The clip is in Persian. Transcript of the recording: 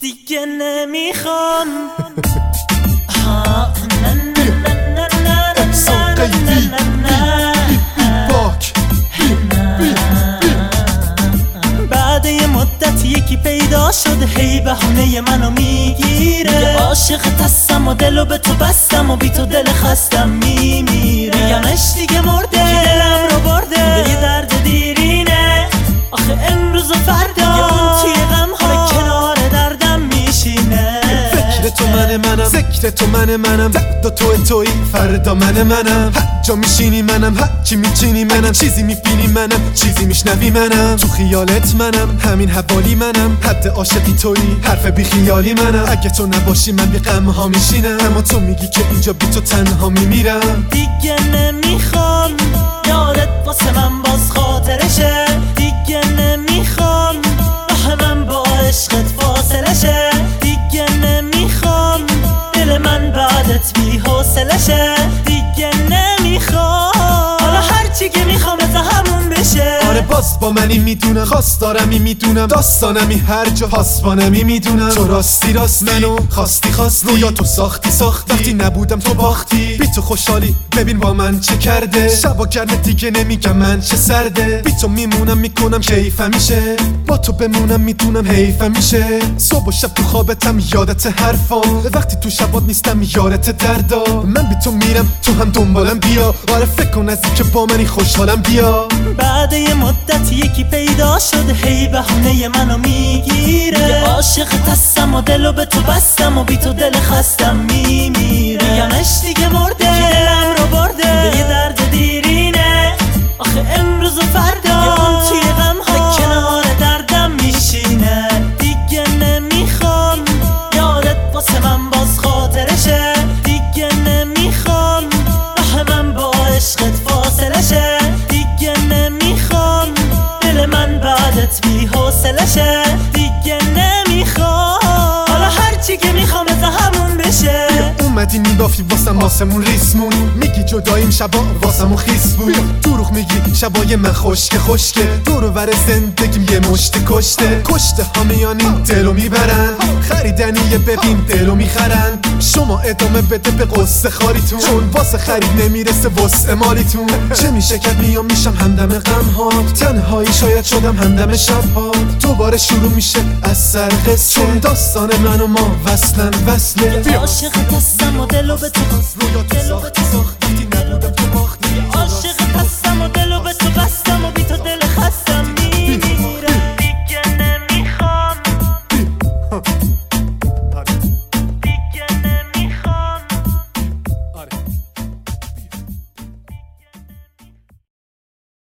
دیگه نمیخوام احسان قیدی باک بعد یه مدت یکی پیدا شده هی بهونه منو میگیره یه عاشقت هستم و دلو به تو بستم و بی تو دل خستم میمیره میگمش دیگه مرده که دلم رو برده به یه درد دیرینه آخه امروز و فردا یه اون توی غم ها کنار دردم میشینه فکر تو منم ذکر تو منم درد توی فردا منم هر جا میشینی منم هر چی میچینی منم چیزی میبینی منم چیزی میشنوی منم تو خیالت منم همین حوالی منم حد عاشقی تویی حرف بی خیالی منم اگه تو نباشی من بی غم ها میشینم اما تو میگی که اینجا بی تو تنها میمیرم دیگه نمیخوام یادت واسه من باز خاطرشه دیگه نمیخوام راه من با عشقت فاصله شه دیگه نمیخوام دل من بعدت بی حوصله شه دیگه نمیخوام حالا هرچی که میخوام از همون بشه آره باز با منی میدونم خواستارمی میدونم داستانمی هر جا پاسبانمی میدونم تو راستی منو خواستی رویا تو ساختی وقتی نبودم تو باختی بی تو خوشحالی ببین با من چه کرده شبا گرمه دیگه نمیگم من چه سرده بی تو میمونم میکنم کیفم میشه با تو بمونم میدونم حیفم میشه صبح و شب تو خوابتم یادت حرفام وقتی تو شبات نیستم یادت دردا من بی تو میرم تو هم دنبالم بیا آره فکر کن از این که با منی خوشحالم بیا بعد یه مدت یکی پیدا شده هی بهونه منو میگیره یه عاشقت هستم و دلو به تو بستم و بی تو دل خستم میمیره میگمش دیگه مرده که دلم رو برده به یه درد دیرینه آخه امروز و فردا یه اون توی غم ها کنار دردم میشینه دیگه نمیخوام یادت واسه من باز خاطرشه دیگه نمیخوام راه من با عشقت فاصله شه دیگه نمیخوام دل من بعدت بی حوصله شه دیگه نمیخوام حالا هرچی که میخوام از همون بشه اومدی میبافی واسمون ریسمون میگی جداییم شبا واسمون خیس بود دروغ میگی شبای من خشکه دور و ور زندگیم یه مشت کشته همیانی دلو میبرن خریدنیه ببین دلو میخرن شما ادامه بده به قصه خاریتون چون واسه خرید نمیرسه واسه مالیتون چه میشه که میام میشم همدم غم ها تنهایی شاید شدم همدم شب ها دوباره شروع میشه از سر قصه چون داستان من و ما وصله عاشقت هستم و دلو به تو رویا تو ساختی وقتی نبودم تو باختی عاشق